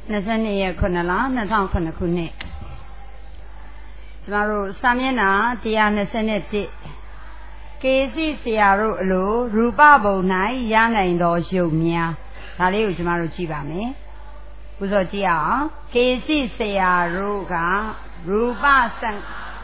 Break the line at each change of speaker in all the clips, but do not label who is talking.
22ရက်9လ2009ခုနှစ်ကျမတို့စာမျက်နှာ121ကေစီဆရာတို့အလိုရူပဘုံ၌ရနိုင်သောရုပ်များဒါလေးကိုကျမတို့ကြည့်ပါမယ်ဥစ္စာကြည့်အောင်ကေစီဆရာတို့ကရူပဆံ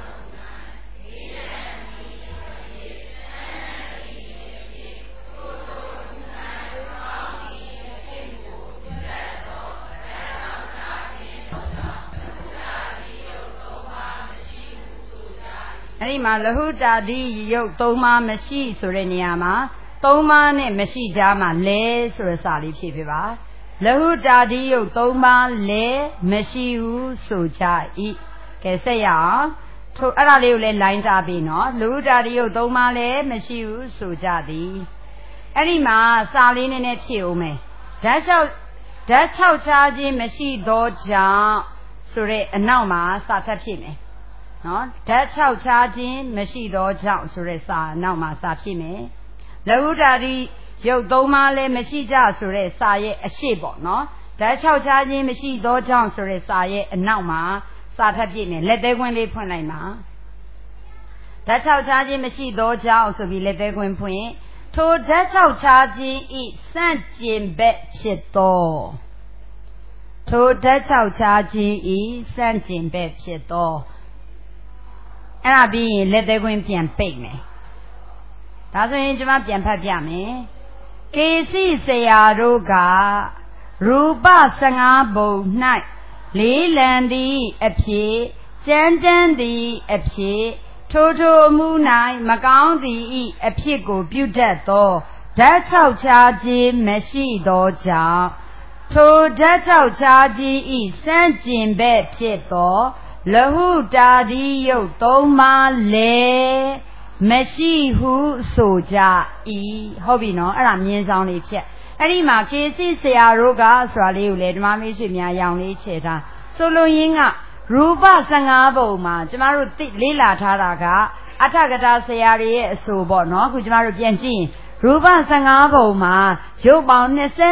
အဲ့ဒီမှာလဟုတာတိရုပ်3ပါးမရှိဆိုတဲ့နေရာမှာ3ပါးနဲ့မရှိကြမှာလဲဆိုတဲ့စာလေးဖြည့်ပြပါလဟုတာတိရုပ်3ပါးလဲမရှိဘူးဆိုကြ၏ကဲဆက်ရအောင်ထို့အဲ့ဒါလေးကိုလည်းလိုင်းထားပြီနော်လဟုတာတိရုပ်3ပါးလဲမရှိဘူးဆိုကြသည်အဲ့ဒီမှာစာလေးနည်းနည်းဖြည့်အောင်မယ်ဓာတ်6ချားခြင်းမရှိသောကြောင့်ဆိုတဲ့အနောက်မှာစာထပ်ဖြည့်မယ်နော်ဓာတ်6ချားခြင်းမရှိသောကြောင့်ဆိုတဲ့စာနောက်မှာစာဖြစ်မယ်လဟုတာတိရုပ်3ပါးလည်းမရှိကြဆိုတဲ့စာရဲ့အရှိပေါ့နော်ဓာတ်6ချားခြင်းမရှိသောကြောင့်ဆိုတဲ့စာရဲ့အနောက်မှာစာထပ်ပြည့်မယ်လက်သေးခွင်းလေးဖွင့်လိုက်ပါဓာတ်6ချားခြင်းမရှိသောကြောင့်ဆိုပြီးလက်သေးခွင်းဖွင့်ထိုဓာတ်6ချားခြင်းဤစန့်ကျင်ဘက်ဖြစ်သောထိုဓာတ်6ချားခြင်းဤစန့်ကျင်ဘက်ဖြစ်သောအဲ့ဒါပြီးရင်လက်သေးခွင်းပြန်ပိတ်မယ်ဒါဆိုရင်ကျွန်မပြန်ဖတ်ပြမယ်ကေစီဆရာတို့ကရူပ15ဘုံ၌လေးလံသည်အဖြစ်ကြမ်းတမ်းသည်အဖြစ်ထိုမှု၌မကောင်းသည်ဤအဖြစ်ကိုပြုတတ်သောဓာတ်6ချားခြင်းမရှိသောကြောင့်ထိုဓာတ်6ချားခြင်းဤစန့်ကျင်ဘက်ဖြစ်သောလဟုတာတိရုပ်3ပါးလည်းမရှိဟုဆိုကြ၏ဟုတ်ပြီနော်အဲ့ဒါမြင်းဆောင်လေးဖြစ်အဲ့ဒီမှာကေစီဆရာတို့ကဆိုတာလေးကိုလေဓမ္မမေရှိများရောင်လေးခြေထားဆိုလိုရင်းကရူပ15ဘုံမှာကျမတို့လေ့လာထားတာကအထကထာဆရာတွေရဲ့အဆိုပေါ့နော်အခုကျမတို့ပြန်ကြည့်ရင်ရူပ15ဘုံမှာရုပ်ပေါင်း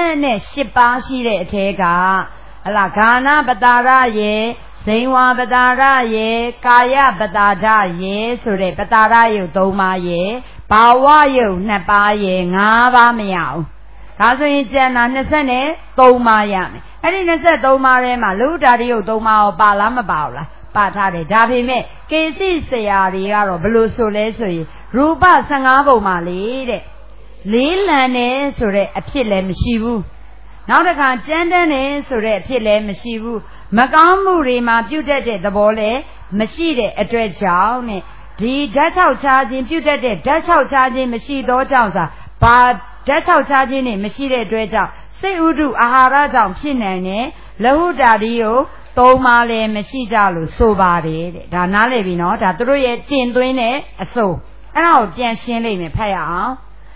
28ပါးရှိတဲ့အထဲကဟလာဂာနပတာရရဲ့ဇိဝပတာရယေကာယပတာဒယေဆိုတဲ့ပတာရယုတ်3ပါးယေဘာဝယုတ်2ပါးယေ5ပါးမရအောင်ဒါဆိုရင်ကျန်တာ23ပါးရမယ်အဲ့ဒီ23ပါးထဲမှာလဟုတာတိယုတ်3ပါးကိုပါလားမပါဘူးလားပါထားတယ်ဒါပေမဲ့ကေစီဆရာတွေကတော့ဘယ်လိုဆိုလဲဆိုရင်ရူပ15ဘုံမှာလေတဲ့လေးလံနေဆိုတဲ့အဖြစ်လည်းမရှိဘူးနောက်တစ်ခါကြမ်းတမ်းနေဆိုတဲ့အဖြစ်လည်းမရှိဘူးမကောင်းမှုတွေမှာပြုတ်တတ်တဲ့သဘောလည်းမရှိတဲ့အတွက်ကြောင့်နဲ့ဒီဓာတ်6ချားခြင်းပြုတ်တတ်တဲ့ဓာတ်6ချားခြင်းမရှိသောကြောင့်သာဘာဓာတ်6ချားခြင်းနဲ့မရှိတဲ့အတွက်ကြောင့်စိတ်ဥဒုအာဟာရကြောင့်ဖြစ်နိုင်တဲ့လဟုတာတိကို3ပါးလည်းမရှိကြလို့ဆိုပါတယ်တဲ့ဒါနားလည်ပြီနော်ဒါသူတို့ရဲ့တင်သွင်းတဲ့အစိုးအဲ့ဒါကိုပြန်ရှင်းလိုက်မယ်ဖတ်ရအောင်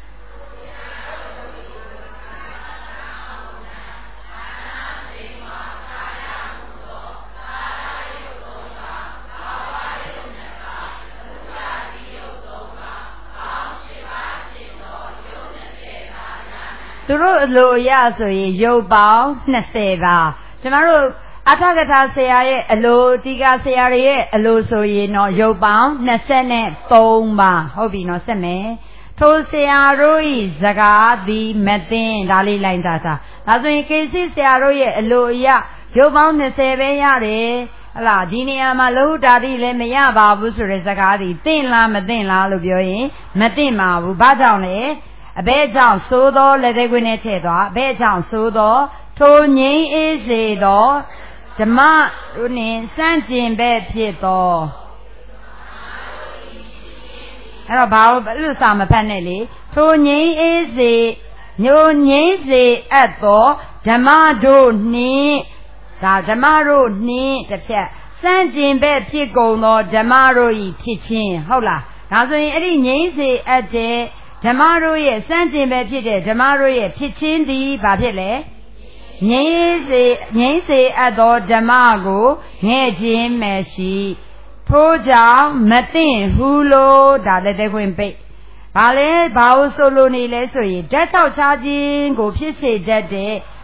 သူတို့အလိုအရဆိုရင်ရုပ်ပေါင်း20ပါကျမတို့အထကထာဆရာရဲ့အလိုတိကဆရာရဲ့အလိုဆိုရင်တော့ရုပ်ပေါင်း23ပါဟုတ်ပြီနော်ဆက်မယ်ထိုဆရာတို့ဤစကားသည်မသိဒါလေးလိုက်တာဒါဆိုရင်ကေစီဆရာတို့ရဲ့အလိုအရရုပ်ပေါင်း20ပဲရတယ်ဟလာဒီနေရာမှာလဟုတာတိလည်းမရပါဘူးဆိုတဲ့စကားသည်သိလားမသိလားလို့ပြောရင်မသိပါဘူးဘာကြောင့်လဲအဘဲကြောင့်သိုးသောလက်သေးခွင်းနဲ့ထည့်သွားအဘဲကြောင့်သိုးသောထိုငိမ့်အေးစေသောဓမ္မတို့နှင့်စန့်ကျင်ဘက်ဖြစ်သောအဲ့တော့ဘာလို့စာမဖတ်နဲ့လေထိုငိမ့်အေးစေညိုငိမ့်စေအပ်သောဓမ္မတို့နှင့်ဒါဓမ္မတို့နှင့်တစ်ဖြတ်စန့်ကျင်ဘက်ဖြစ်ကုန်သောဓမ္မတို့ဤဖြစ်ခြင်းဟုတ်လားဒါဆိုရင်အဲ့ဒီငိမ့်စေအပ်တဲ့ဓမ္မတို့ရဲ့စန့်ကျင်ပဲဖြစ်တဲ့ဓမ္မတို့ရဲ့ဖြစ်ချင်းသည်ဘာဖြစ်လဲငြိမ်းစေအပ်သောဓမ္မကိုငဲ့ခြင်းမရှိထို့ကြောင့်မသိဟုလို့ဒါလည်းတဲ့ခွင့်ပိတ်ဘာလဲဘာလို့ဆိုလို့နေလဲဆိုရင်ဓာတ်6ချားခြင်းကိုဖြစ်စေတတ်တဲ့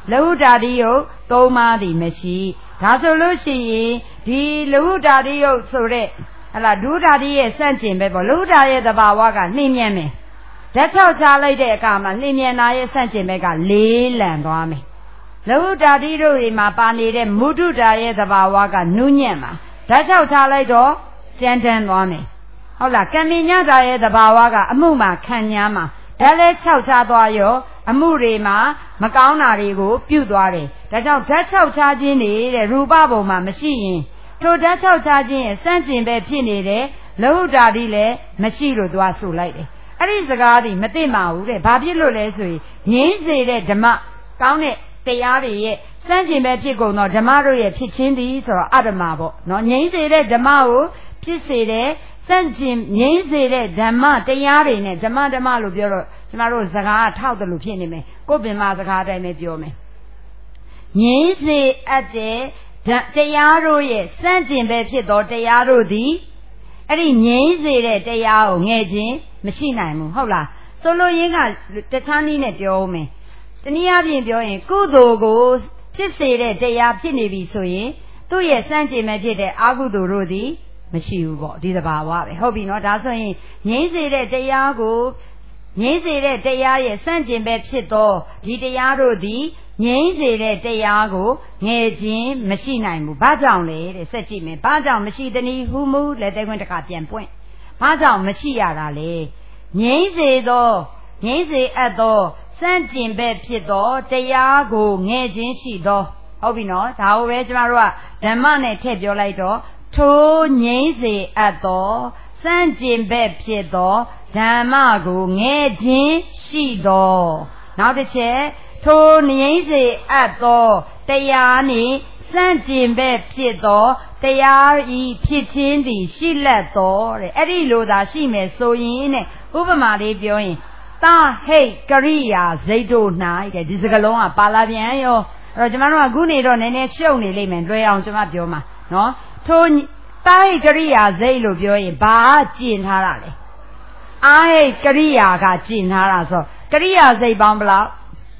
လဟုတာတိယုတ်သုံးပါးသည်မရှိဒါဆိုလို့ရှိရင်ဒီလဟုတာတိယုတ်ဆိုတဲ့ဟလာဒုတာတိရဲ့စန့်ကျင်ပဲပေါ့လဟုတာရဲ့သဘာဝကနှိမ့်မြန်မယ်ဓာတ်၆ချလိုက်တဲ့အခါမှာနှိမ့်မြန်တာရဲ့စန့်ကျင်ဘက်ကလေးလံသွားမယ်လဟုတာတိတို့ဒီမှာပါနေတဲ့မုဒုတာရဲ့သဘာဝကနုညံ့မှာဓာတ်၆ချလိုက်တော့ကြမ်းတမ်းသွားမယ်ဟုတ်လားကံမြညတာရဲ့သဘာဝကအမှုမှာခံညာမှာဒါလည်း၆ချသွားရောအမှုတွေမှာမကောင်းတာတွေကိုပြုသွားတယ်ဒါကြောင့်ဓာတ်၆ချခြင်းနေတဲ့ရူပဘုံမှာမရှိရင်ထိုဓာတ်၆ချခြင်းရဲ့စန့်ကျင်ပဲဖြစ်နေတဲ့လဟုတာတိလည်းမရှိလို့သူကဆိုလိုက်တယ်အဲ့ဒီစကားဒီမသိမှဘူးတဲ့ဘာဖြစ်လို့လဲဆိုရင်ငြိမ့်စေတဲ့ဓမ္မကောင်းတဲ့တရားတွေရဲ့စန့်ကျင်ပဲဖြစ်ကုန်တော့ဓမ္မတို့ရဲ့ဖြစ်ချင်းသည်ဆိုတော့အဓမ္မပေါ့နော်ငြိမ့်စေတဲ့ဓမ္မကိုဖြစ်စေတဲ့စန့်ကျင်ငြိမ့်စေတဲ့ဓမ္မတရားတွေနဲ့ဓမ္မလို့ပြောတော့ကျမတို့စကားထောက်တယ်လို့ဖြစ်နေမယ်ကိုယ်ပင်မစကားအတိုင်းပဲပြောမယ်ငြိမ့်စေအပ်တဲ့တရားတို့ရဲ့စန့်ကျင်ပဲဖြစ်သောတရားတို့သည်အဲ့ဒီငြိမ့်စေတဲ့တရားကိုငဲ့ခြင်းမရှိနိုင်ဘူးဟုတ်လားဆိုလိုရင်းကတခြားနည်းနဲ့ပြောဦးမယ်တနည်းအားဖြင့်ပြောရင်ကုသိုလ်ကိုဖြစ်စေတဲ့တရားဖြစ်နေပြီဆိုရင်သူ့ရဲ့စန့်ကျင်ပဲဖြစ်တဲ့အကုသိုလ်တို့သည်မရှိဘူးပေါ့ဒီသဘာဝပဲဟုတ်ပြီနော်ဒါဆိုရင်ငြိမ့်စေတဲ့တရားကိုငြိမ့်စေတဲ့တရားရဲ့စန့်ကျင်ပဲဖြစ်သောဒီတရားတို့သည်ငြိမ့်စေတဲ့တရားကိုငဲ့ခြင်းမရှိနိုင်ဘူးဘာကြောင့်လဲတဲ့ဆက်ကြည့်မယ်ဘာကြောင့်မရှိသနည်းဟူမူလက်သေးခွင်းတစ်ခါပြန်ပွင့်ဘာကြောင့်မရှိရတာလဲငြိမ့်စေအပ်သောစန့်ကျင်ပဲဖြစ်သောတရားကိုငဲ့ခြင်းရှိသောဟုတ်ပြီနော်ဒါကိုပဲကျမတို့ကဓမ္မနဲ့ထည့်ပြောလိုက်တော့ထိုငြိမ့်စေအပ်သောစန့်ကျင်ပဲဖြစ်သောဓမ္မကိုငဲ့ခြင်းရှိသောနောက်တစ်ချက်ထိုငြိမ့်စေအပ်သောတရားနှင့်စန့်ကျင်ပဲဖြစ်သောတရားဤဖြစ်ခြင်းသည်ရှိလက်သောတဲ့အဲ့ဒီလိုသာရှိမယ်ဆိုရင်တဲ့ဥပမာလေးပြောရင်တာဟိတ်ကရိယာဇိတ်တို့၌တဲ့ဒီစကားလုံးကပါလာပြန်ရောအဲ့တော့ကျမတို့ကခုနေတော့နည်းနည်းရှုပ်နေလိမ့်မယ်လွယ်အောင်ကျမပြောမှာနော်ထိုတာဟိတ်ကရိယာဇိတ်လို့ပြောရင်ဘာကျင်ထားတာလဲအာဟိတ်ကရိယာကကျင်ထားတာဆိုကရိယာဇိတ်ပေါင်းဘယ်လောက်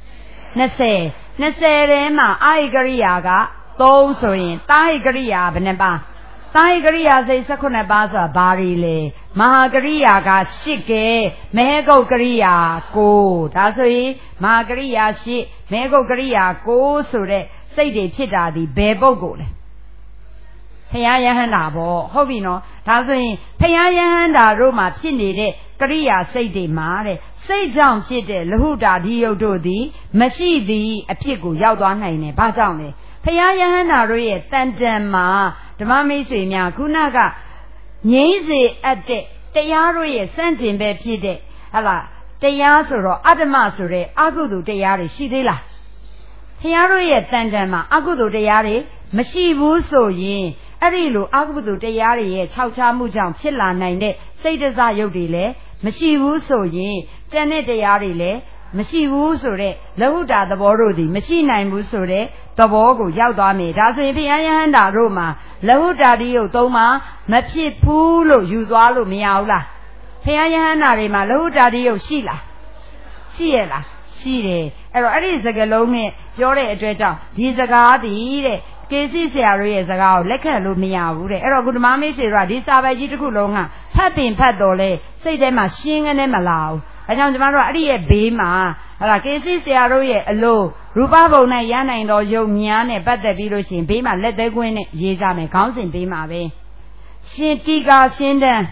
20ထဲမှာအာဟိကရိယာက3ဆိုရင်တာဟိကရိယာဘယ်နှပါတာဟိကရိယာစိတ်18ပါးဆိုတာဘာတွေလဲမဟာကရိယာက8ကဲမဟေကုတ်ကရိယာ9ဒါဆိုရင်မဟာကရိယာ8မဟေကုတ်ကရိယာ9ဆိုတဲ့စိတ်တွေဖြစ်တာဒီဘယ်ပုဂ္ဂိုလ်လဲဖယားယဟန္တာပေါ့ဟုတ်ပြီနော်ဒါဆိုရင်ဖယားယဟန္တာတို့မှာဖြစ်နေတဲ့ကရိယာစိတ်တွေမှာတဲ့စိတ်ကြောင့်ဖြစ်တဲ့လဟုတာဒီယုတ်တို့သည်မရှိသည်အဖြစ်ကိုရောက်သွားနိုင်တယ်ဘာကြောင့်လဲဖယားယဟန္တာတို့ရဲ့တန်တန်မှာဓမ္မမိတ်ဆွေများခုနကငြိမ့်စေအပ်တဲ့တရားတို့ရဲ့စန့်ကျင်ပဲဖြစ်တဲ့ဟလာတရားဆိုတော့အတ္တမဆိုတဲ့အကုသိုလ်တရားတွေရှိသေးလားဖယားတို့ရဲ့တန်တန်မှာအကုသိုလ်တရားတွေမရှိဘူးဆိုရင်အဲ့ဒီလိုအကုသိုလ်တရားတွေရဲ့ခြောက်ခြားမှုကြောင့်ဖြစ်လာနိုင်တဲ့စိတ်တစရုပ်တွေလည်းမရှိဘူးဆိုရင်တန်တဲ့တရားတွေလည်းမရှိဘူးဆိုတဲ့လဟုတာသဘောတို့သည်မရှိနိုင်ဘူးဆိုတဲ့သဘောကိုရောက်သွားမယ်ဒါဆိုရင်ဘုရားယဟန္တာတို့မှာလဟုတာတိယုတ်သုံးပါမဖြစ်ဘူးလို့ယူသွားလို့မရဘူးလားဘုရားယဟန္တာတွေမှာလဟုတာတိယုတ်ရှိလားရှိရလားရှိတယ်အဲ့တော့အဲ့ဒီစကားလုံးနဲ့ပြောတဲ့အတွက်ကြောင့်ဒီစကားသည်တဲ့ကေစီဆရာတို့ရဲ့စကားကိုလက်ခံလို့မရဘူးတဲ့အဲ့တော့ကုဓမ္မမိတ်ဆွေတို့ကဒီစာပိုက်ကြီးတစ်ခုလုံးကဖတ်တင်ဖတ်တော်လဲစိတ်ထဲမှာရှင်းကနေမလာဘူးအဲကြောင့်ကျမတို့ကအဲ့ဒီရဲ့ဘေးမှာဟလာကေစီဆရာတို့ရဲ့အလိုရူပဘုံနဲ့ရနိုင်သောယုံများနဲ့ပတ်သက်ပြီးလို့ရှိရင်ဘေးမှာလက်သေးကွင်းနဲ့ရေးကြမယ်ခေါင်းစဉ်ဘေးမှာပဲရှင်တိကာရှင်းတန်း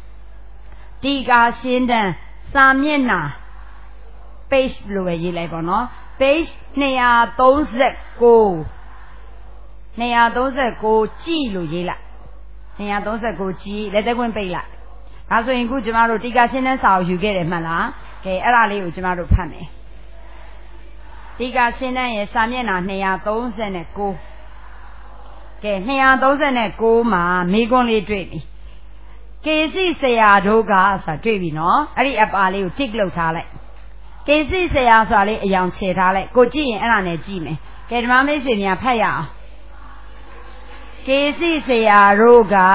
စာမျက်နှာ page လို့ပဲရေးလိုက်ပါတော့ page 239ကြည်လို့ရေးလိုက်239ကြည်လက်သေးကွင်းပိတ်လိုက်ဒါဆိုရင်ခုကျမတို့တိကာရှင်းတန်းစာကိုယူခဲ့တယ်မှတ်လားကဲအဲ့ဒါလေးကိုကျမတို့ဖတ်မယ်တိကာရှင်းတန်းရဲ့စာမျက်နှာ239ကဲ239မှာမိကွန်းလေးတွေ့ပြီကေစီဆရာတို့ကဆိုတာတွေ့ပြီနော်အဲ့ဒီအပါလေးကိုတစ်လုပ်ထားလိုက်ကေစီဆရာဆိုတာလေးအယောင်ခြေထားလိုက်ကိုကြည့်ရင်အဲ့ဒါနဲ့ကြည့်မယ်ကဲဓမ္မမိတ်ဆွေများဖတ်ရအောင်ကေစီဆရာတို့က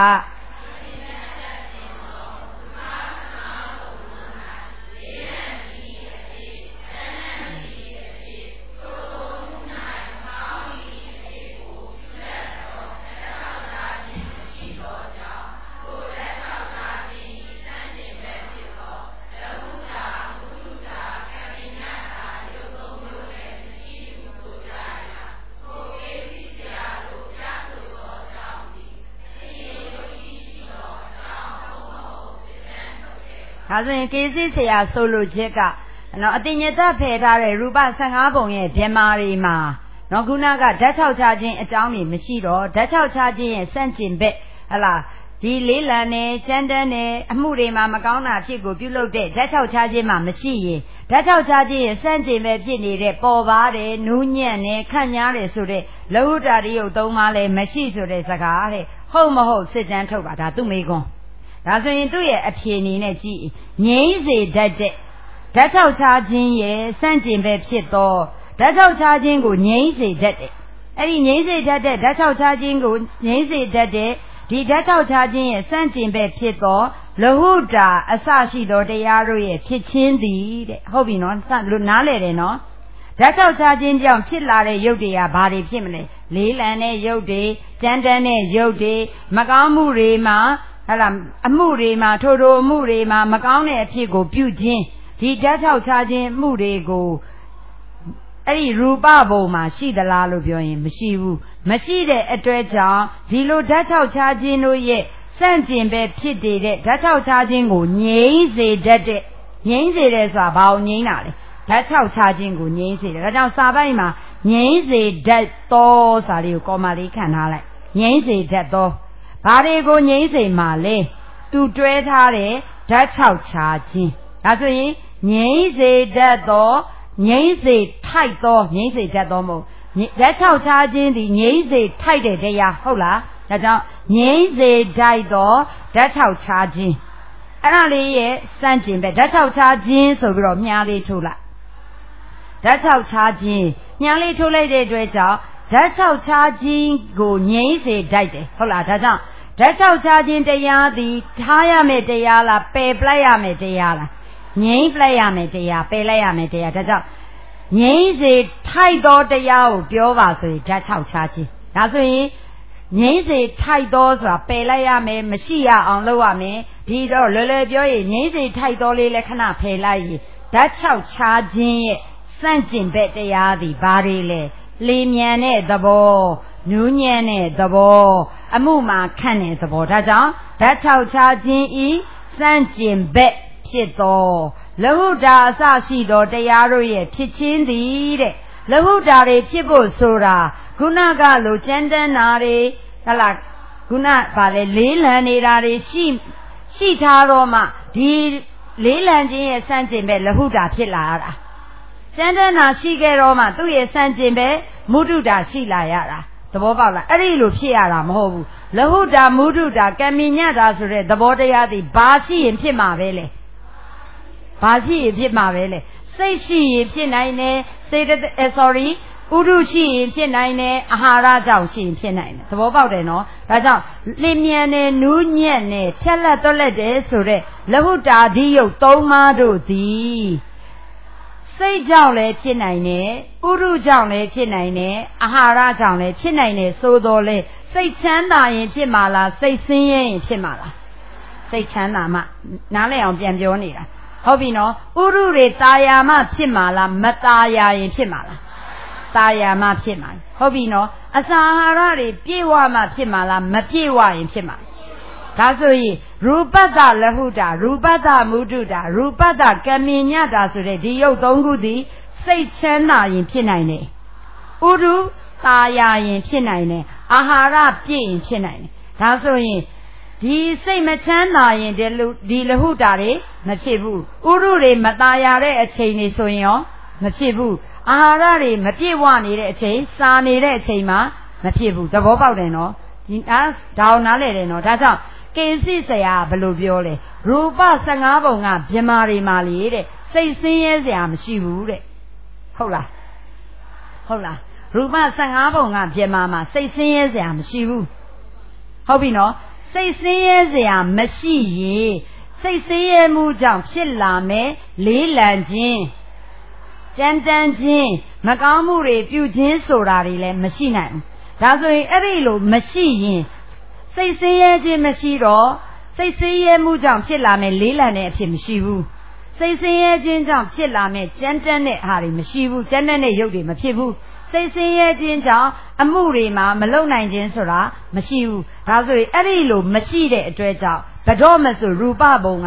ဒါဆိုရင်ကေစီဆရာဆိုလိုချက်ကနော်အတင်ညတဖယ်ထားတဲ့ရူပ15ပုံရဲ့ဗြဟ္မာတွေမှာနော်ခုနကဓာတ်6ချခြင်းအကြောင်းတွေမရှိတော့ဓာတ်6ချခြင်းရဲ့စန့်ကျင်ဘက်ဟလာဒီလေးလံနဲ့ကျန်းတန်းနဲ့အမှုတွေမှာမကောင်းတာဖြစ်ကိုပြုလုပ်တဲ့ဓာတ်6ချခြင်းမှာမရှိရင်ဓာတ်6ချခြင်းရဲ့စန့်ကျင်ဘက်ဖြစ်နေတဲ့ပေါ်ပါတယ်နူးညံ့နဲ့ခန့်ညားတယ်ဆိုတဲ့လဟုတာရိယုတ်3ပါးလည်းမရှိဆိုတဲ့စကားတဲ့ဟုတ်မဟုတ်စစ်တမ်းထုတ်ပါဒါသူ့မိကွန်းဒါဆိုရင်သူ့ရဲ့အဖြေအနေနဲ့ကြည့်ငြိမ်းစေတတ်တဲ့ဓာတ်6ချခြင်းရဲ့စန့်ကျင်ဘက်ဖြစ်တော့ဓာတ်6ချခြင်းကိုငြိမ်းစေတတ်တဲ့အဲ့ဒီငြိမ်းစေတတ်တဲ့ဓာတ်6ချခြင်းကိုငြိမ်းစေတတ်တဲ့ဒီဓာတ်6ချခြင်းရဲ့စန့်ကျင်ဘက်ဖြစ်တော့လဟုတာအစရှိသောတရားတို့ရဲ့ဖြစ်ချင်းသည်တဲ့ဟုတ်ပြီနော်နားလည်တယ်နော်ဓာတ်6ချခြင်းကြောင့်ဖြစ်လာတဲ့ရုပ်တွေကဘာတွေဖြစ်မလဲလေးလံတဲ့ရုပ်တွေကြမ်းတမ်းတဲ့ရုပ်တွေမကောင်းမှုတွေမှာဟလာအမှုတွေမှာထိုအမှုတွေမှာမကောင်းတဲ့အဖြစ်ကိုပြုခြင်းဒီဓာတ်6ချခြင်းမှုတွေကိုအဲ့ဒီရူပဘုံမှာရှိသလားလို့ပြောရင်မရှိဘူးမရှိတဲ့အတွက်ကြောင့်ဒီလိုဓာတ်6ချခြင်းတို့ရဲ့စန့်ကျင်ပဲဖြစ်တဲ့ဓာတ်6ချခြင်းကိုငြိမ်းစေတတ်တဲ့ငြိမ်းစေတယ်ဆိုတာဘာကိုငြိမ်းတာလဲဓာတ်6ချခြင်းကိုငြိမ်းစေတယ်ဒါကြောင့်စာပိုက်မှာငြိမ်းစေတတ်သောစာလေးကိုကော်မာလေးခံထားလိုက်ငြိမ်းစေတတ်သောဘာတွေကိုငြိမ်းစေမှာလဲသူတွဲထားတဲ့ဓာတ်6ချခြင်းဒါဆိုရင်ငြိမ်းစေတတ်သောငြိမ်းစေထိုက်သောငြိမ်းစေတတ်သောမဟုတ်ဓာတ်6ချခြင်းဒီငြိမ်းစေထိုက်တဲ့တရားဟုတ်လားဒါကြောင့်ငြိမ်းစေထိုက်သောဓာတ်6ချခြင်းအဲ့ဒါလေးရဲ့စန့်ကျင်ပဲဓာတ်6ချခြင်းဆိုပြီးတော့မြားလေးထိုးလိုက်ဓာတ်6ချခြင်းမြားလေးထိုးလိုက်တဲ့အတွက်ကြောင့်ဓာတ်6ချခြင်းကိုငြိမ်းစေထိုက်တယ်ဟုတ်လားဒါကြောင့်ဓာတ်6ချခြင်းတရားသည်ထားရမယ့်တရားလားပယ်ပလိုက်ရမယ့်တရားလားငြိမ်းပလိုက်ရမယ်တရားပယ်လိုက်ရမယ်တရားဒါကြောင့်ငြိမ်းစေထိုက်သောတရားကိုပြောပါဆိုရင်ဓာတ်6ချခြင်းဒါဆိုရင်ငြိမ်းစေထိုက်သောဆိုတာပယ်လိုက်ရမယ်မရှိရအောင်လုပ်ရမယ်ဒီတော့လွယ်လွယ်ပြောရင်ငြိမ်းစေထိုက်သောလေးလည်းခဏဖယ်လိုက်ရင်ဓာတ်6ချခြင်းရဲ့စန့်ကျင်ဘက်တရားသည်ဘာတွေလဲလေမြန်တဲ့သဘောနူးညံ့တဲ့သဘောအမှုမှာခန့်တဲ့သဘောဒါကြောင့်ဓာတ်6ချခြင်းဤစန့်ကျင်ဘက်ဖြစ်သောလဟုတာအစရှိသောတရားတို့ရဲ့ဖြစ်ချင်းသည်တဲ့လဟုတာတွေဖြစ်ဖို့ဆိုတာခုနကလိုကြမ်းတမ်းတာတွေဟလာခုနဗာလေလေးလံနေတာတွေရှိထားတော့မှဒီလေးလံခြင်းရဲ့စန့်ကျင်ပဲလဟုတာဖြစ်လာရတာကြမ်းတမ်းတာရှိခဲ့တော့မှသူ့ရဲ့စန့်ကျင်ပဲမုဒုတာရှိလာရတာသဘောပေါက်လားအဲ့ဒီလိုဖြစ်ရတာမဟုတ်ဘူးလဟုတာမုဒုတာကံမြညတာဆိုတဲ့သဘောတရားသည်ဘာရှိရင်ဖြစ်မှာပဲလေဘာရှိရင်ဖြစ်မှာပဲလေစိတ်ရှိရင်ဖြစ်နိုင်တယ်ဥဒုရှိရင်ဖြစ်နိုင်တယ်အာဟာရကြောင့်ရှိရင်ဖြစ်နိုင်တယ်သဘောပေါက်တယ်နော်ဒါကြောင့်လင်းမြန်တယ်နူးညံ့တယ်ဖြက်လက်သွက်လက်တယ်ဆိုတဲ့လဟုတာဓိယုတ်3ပါးတို့သည်စိတ်ကြောင့်လည်းဖြစ်နိုင်တယ်ဥဒုကြောင့်လည်းဖြစ်နိုင်တယ်အာဟာရကြောင့်လည်းဖြစ်နိုင်တယ်ဆိုတော့လေစိတ်ချမ်းသာရင်ဖြစ်မှာလားစိတ်ဆင်းရဲရင်ဖြစ်မှာလားစိတ်ချမ်းသာမှနားလည်အောင်ပြန်ပြောနေတာဟုတ်ပြီနော်ဥရုတွေตาယာမှဖြစ်မှာလားမตาယာရင်ဖြစ်မှာလားตาယာမှဖြစ်မှာဟုတ်ပြီနော်အစာအာဟာရတွေပြည့်ဝမှဖြစ်မှာလားမပြည့်ဝရင်ဖြစ်မှာဒါဆိုရင်ရူပတ္တလဟုတာရူပတ္တမုဒုတာရူပတ္တကမြညတာဆိုတဲ့ဒီရုပ်3ခုသည်စိတ်ချမ်းသာရင်ဖြစ်နိုင်တယ်ဥရုตาယာရင်ဖြစ်နိုင်တယ်အာဟာရပြည့်ရင်ဖြစ်နိုင်တယ်ဒါဆိုရင်ဒီစိတ်မချမ်းသာရင်ဒီလဟုတာတွေမဖြစ်ဘူးဥရုတွေမตาရတဲ့အချိန်တွေဆိုရင်ရောမဖြစ်ဘူးအာဟာရတွေမပြည့်ဝနေတဲ့အချိန်စာနေတဲ့အချိန်မှာမဖြစ်ဘူးသဘောပေါက်တယ်နော်ဒီဒါအောင်နားလည်တယ်နော်ဒါကြောင့်ကေစီဆရာဘယ်လိုပြောလဲရူပ15ပုံကဗြဟ္မာတွေမှာလေတဲ့စိတ်ဆင်းရဲစရာမရှိဘူးတဲ့ဟုတ်လားရူပ15ပုံကဗြဟ္မာမှာစိတ်ဆင်းရဲစရာမရှိဘူးဟုတ်ပြီနော်စိတ်ဆင်းရဲစရာမရှိရင်စိတ်ဆင်းရဲမှုကြောင့်ဖြစ်လာမယ်လေးလံခြင်းကြမ်းတမ်းခြင်းမကောင်းမှုတွေပြုခြင်းဆိုတာတွေလည်းမရှိနိုင်ဘူးဒါဆိုရင်အဲ့ဒီလိုမရှိရင်စိတ်ဆင်းရဲခြင်းမရှိတော့စိတ်ဆင်းရဲမှုကြောင့်ဖြစ်လာမယ်လေးလံတဲ့အဖြစ်မရှိဘူးစိတ်ဆင်းရဲခြင်းကြောင့်ဖြစ်လာမယ်ကြမ်းတမ်းတဲ့အားတွေမရှိဘူးကြမ်းတမ်းတဲ့ရုပ်တွေမဖြစ်ဘူးစိတ်ဆင်းရဲခြင်းကြောင့်အမှုတွေမှာမလုံနိုင်ခြင်းဆိုတာမရှိဘူးဒါဆိုရင်အဲ့ဒီလိုမရှိတဲ့အတွက်ကြောင့်ဘယ်တော့မှဆိုရူပဘုံက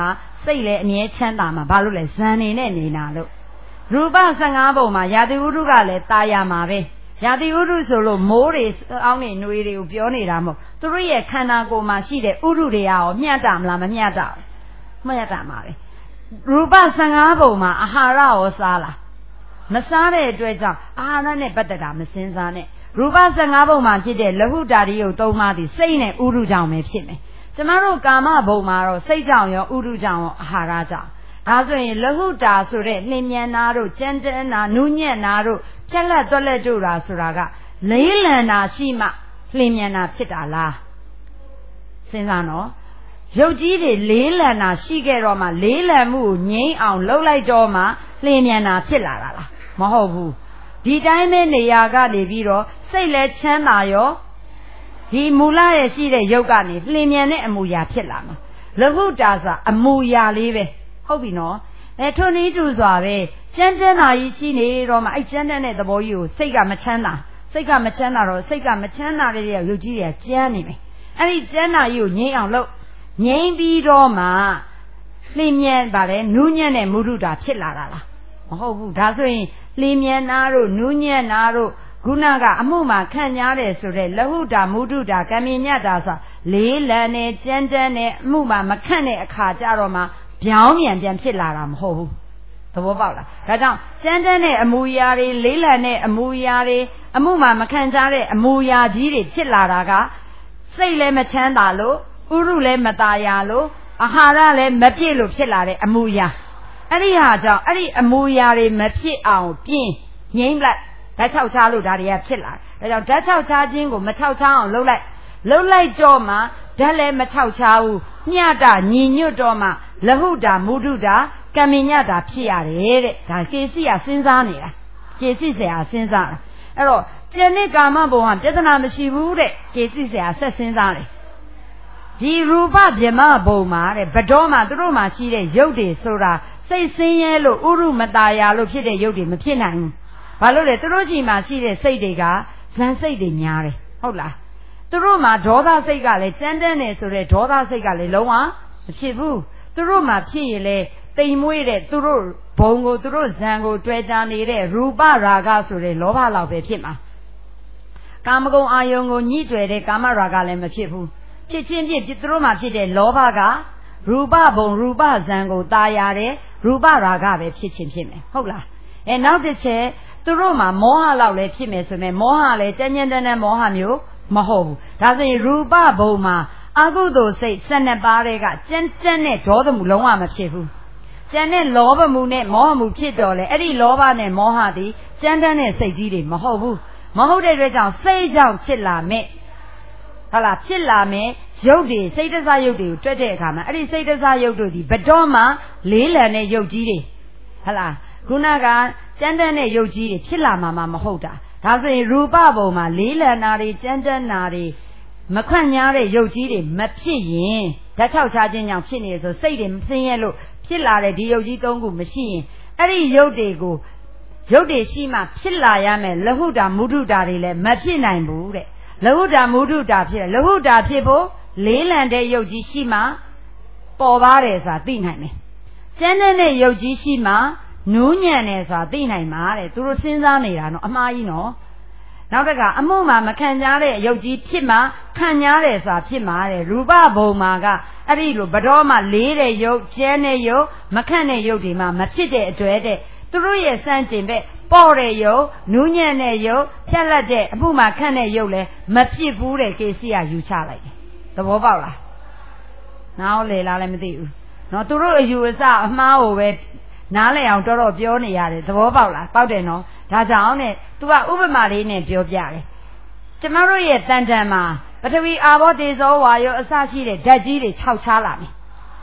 စိတ်လည်းအမြဲချမ်းသာမှာဘာလို့လဲဇန်နေနဲ့နေတာလို့ရူပ15ပုံမှာယာတိဝုဒ္ဓကလည်းตายရမှာပဲယာတိဝုဒ္ဓဆိုလို့မိုးတွေအောင်းနေနှွေးတွေကိုပြောနေတာမဟုတ်သူတို့ရဲ့ခန္ဓာကိုယ်မှာရှိတဲ့ဥဒ္ဓတွေရောမျှတမလားမမျှတဘူးမျှတမှာပဲရူပ15ပုံမှာအာဟာရရောစားလားမစားတဲ့အတွက်ကြောင့်အာဟာရနဲ့ပတ်သက်တာမစင်စားနဲ့ရူပ15ပုံမှာဖြစ်တဲ့လဟုတာရိယုတ်3ပါးသည်စိတ်နဲ့ဥဒ္ဓကြောင့်ပဲဖြစ်မယ်ကျမတို့ကာမဘုံမှာတော့စိတ်ကြောင့်ရောဥဒ္ဓကြောင့်ရောအာဟာရကြောင့်ဒါဆိုရင်လဟုတာဆိုတဲ့နှင်းမြန်နာတို့ကြမ်းတမ်းနာနူးညံ့နာတို့ဖြက်လက်တွက်လက်တို့တာဆိုတာကလေးလံတာရှိမှနှင်းမြန်နာဖြစ်တာလားစဉ်းစားနော်ရုပ်ကြီးတွေလေးလံတာရှိခဲ့တော့မှလေးလံမှုကိုငြိမ်းအောင်လှုပ်လိုက်တော့မှနှင်းမြန်နာဖြစ်လာတာလားမဟုတ်ဘူးဒီတိုင်းပဲနေရာကနေပြီးတော့စိတ်လဲချမ်းသာရောဒီမူလရဲ့ရှိတဲ့ရုပ်ကနေနှင်းမြန်တဲ့အမူအရာဖြစ်လာမှာလဟုတာဆိုတာအမူအရာလေးပဲဟုတ်ပြီနော်ထွန်းနီးတူစွာပဲကျမ်းတမ်းတာကြီးရှိနေတော့မှအဲ့ကျမ်းတမ်းတဲ့သဘောကြီးကိုစိတ်ကမချမ်းသာစိတ်ကမချမ်းသာတော့စိတ်ကမချမ်းသာတဲ့ရုပ်ကြီးတွေကကျမ်းနေမယ်အဲ့ဒီကျမ်းတာကြီးကိုငြိမ်းအောင်လုပ်ငြိမ်းပြီးတော့မှလျင်မြန်ပါလေနူးညံ့တဲ့မုဒုတာဖြစ်လာတာလားမဟုတ်ဘူးဒါဆိုရင်လျင်မြန်နာတို့နူးညံ့နာတို့ခုနကအမှုမှာခံညားတယ်ဆိုတဲ့လဟုတာမုဒုတာကံမြညတာဆိုလေးလံနဲ့ကျမ်းတမ်းနဲ့အမှုမှာမခန့်တဲ့အခါကြတော့မှပြောင်းပြန်ဖြစ်လာတာမဟုတ်ဘူးသဘောပေါက်လားဒါကြောင့်ကျမ်းတမ်းတဲ့အမူအရာတွေလေးလံတဲ့အမူအရာတွေအမှုမှာမခံကြတဲ့အမူအရာကြီးတွေဖြစ်လာတာကစိတ်လည်းမချမ်းသာလို့ဥရုလည်းမตายရလို့အာဟာရလည်းမပြည့်လို့ဖြစ်လာတဲ့အမူအရာအဲ့ဒီဟာကြောင့်အဲ့ဒီအမူအရာတွေမဖြစ်အောင်ပြင်းငြိမ့်လိုက်ဓာတ်ချောက်ချလို့ဒါတွေကဖြစ်လာဒါကြောင့်ဓာတ်ချောက်ချခြင်းကိုမချောက်ချအောင်လှုပ်လိုက်တော့မှဓာတ်လည်းမချောက်ချဘူးမျှတညီညွတ်တော့မှလဟုတာမုဒုတာကံမြညတာဖြစ်ရတယ်တဲ့ဒါကေစီကစဉ်းစားနေတာကေစီဆရာစဉ်းစားတာအဲ့တော့ကျန်တဲ့ကာမဘုံကပြဿနာမရှိဘူးတဲ့ကေစီဆရာဆက်စဉ်းစားတယ်ဒီရူပဗြဟ္မဘုံမှာတဲ့ဘတော်မှာသူတို့မှာရှိတဲ့ရုပ်တွေဆိုတာစိတ်ဆင်းရဲလို့ဥရုမตายရလို့ဖြစ်တဲ့ရုပ်တွေမဖြစ်နိုင်ဘူးဘာလို့လဲသူတို့ရှိမှရှိတဲ့စိတ်တွေကဇန်စိတ်တွေများတယ်ဟုတ်လားသူတို့မှာဒေါသစိတ်ကလည်းကြမ်းတမ်းနေဆိုတဲ့ဒေါသစိတ်ကလည်းလုံးဝမဖြစ်ဘူးသူတို့မှာဖြစ်ရင်လေတိမ်မွေးတဲ့သူတို့ဘုံကိုသူတို့ဇံကိုတွေ့တာနေတဲ့ရူပရာဂဆိုတဲ့လောဘလောက်ပဲဖြစ်မှာကာမဂုဏ်အာယုံကိုညှိတွယ်တဲ့ကာမရာဂလည်းမဖြစ်ဘူးဖြစ်ချင်းဖြစ်သူတို့မှာဖြစ်တဲ့လောဘကရူပဘုံရူပဇံကိုตายရတဲ့ရူပရာဂပဲဖြစ်ချင်းဖြစ်မယ်ဟုတ်လားနောက်တစ်ချက်သူတို့မှာမောဟလောက်လည်းဖြစ်မယ်ဆိုရင်မောဟလည်းကြမ်းကြမ်းတမ်းတမ်းမောဟမျိုးမဟုတ်ဘူးဒါဆိုရင်ရူပဘုံမှာအကုသိုလ်စိတ်12ပါးတွေကကြမ်းကြမ်းနဲ့ဒေါသမှုလုံးဝမဖြစ်ဘူးကျန်တဲ့လောဘမှုနဲ့မောဟမှုဖြစ်တော့လေအဲ့ဒီလောဘနဲ့မောဟသည်ကြမ်းတမ်းတဲ့စိတ်ကြီးတွေမဟုတ်ဘူးမဟုတ်တဲ့အတွက်ကြောင့်စိတ်ကြောင့်ဖြစ်လာမဲ့ဟုတ်လားဖြစ်လာမဲ့ရုပ်တွေစိတ်တစားရုပ်တွေကိုတွက်တဲ့အခါမှာအဲ့ဒီစိတ်တစားရုပ်တို့ဒီဘတော်မှာလေးလံတဲ့ရုပ်ကြီးတွေဟုတ်လားခုနကကြမ်းတမ်းတဲ့ရုပ်ကြီးတွေဖြစ်လာမှာမဟုတ်တာဒါဆိုရင်ရူပဘုံမှာလေးလံနာတွေကြမ်းတမ်းနာတွေမခွန့်ညားတဲ့ရုပ်ကြီးတွေမဖြစ်ရင်ဓာတ်ချောက်ချခြင်းကြောင့်ဖြစ်နေဆိုစိတ်တွေမဆင်းရဲလို့ဖြစ်လာတဲ့ဒီရုပ်ကြီး3ခုမရှိရင်အဲ့ဒီရုပ်တွေရှိမှဖြစ်လာရမယ်လဟုတာမုဒုတာတွေလည်းမဖြစ်နိုင်ဘူးတဲ့လဟုတာမုဒုတာဖြစ်တယ်လဟုတာဖြစ်ဖို့လေးလံတဲ့ရုပ်ကြီးရှိမှပေါ်ပါတယ်ဆိုတာသိနိုင်မယ်ကျမ်းတဲ့ရုပ်ကြီးရှိမှနူးညံ့တယ်ဆိုတာသိနိုင်မှာတဲ့သူတို့စဉ်းစားနေတာနော်အမှားကြီးနော်နောက်တစ်ခါအမှုမှာမခံကြတဲ့ရုပ်ကြီးဖြစ်မှခံကြတယ်ဆိုတာဖြစ်မှာတဲ့ရူပဘုံမှာကအဲ့ဒီလိုဘတော်မှာလေးတဲ့ရုပ်ကျန်းတဲ့ရုပ်မခန့်တဲ့ရုပ်တွေမှာမဖြစ်တဲ့အတွက်တဲ့သူတို့ရဲ့စမ်းကျင်ပဲပေါ့တဲ့ရုပ်နူးညံ့တဲ့ရုပ်ဖြတ်လက်တဲ့အမှုမှာခန့်တဲ့ရုပ်လည်းမဖြစ်ဘူးတဲ့ကေစီကယူချလိုက်တယ်သဘောပေါက်လားနားလေလားလည်းမသိဘူးနော်သူတို့အယူအဆအမှားကိုပဲနားလည်အောင်တော်တော်ပြောနေရတယ်သဘောပေါက်လားပေါက်တယ်နော်ဒါကြောင့်နဲ့ तू ကဥပမာလေးနဲ့ပြောပြတယ်ကျမတို့ရဲ့တန်တန်မှာပထဝီအာဘောတေဇောဝါယောအစရှိတဲ့ဓာတ်ကြီးတွေ6ချားလာမယ်